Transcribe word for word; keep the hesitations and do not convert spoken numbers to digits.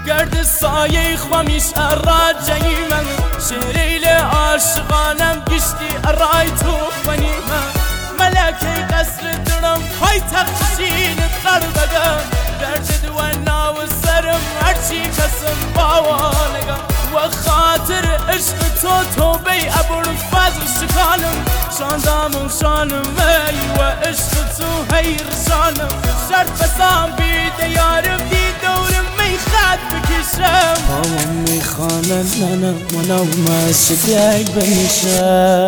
گرد سایه خوامیش اراجعی من شیریل عاشقانم گشتی ارای تو بنی من ملکه قصر درم های تخشین قربگم گرد دوانا و سرم هرچی کسم باوانگم و خاطر عشق تو تو بی ابوالفضل شکانم شاندام و شانم ای و عشق تو هیر شانم شرط بسام بیده یارم دی دورم می خد بکشم بابام میخوانه ننم منم مشکک بمیشم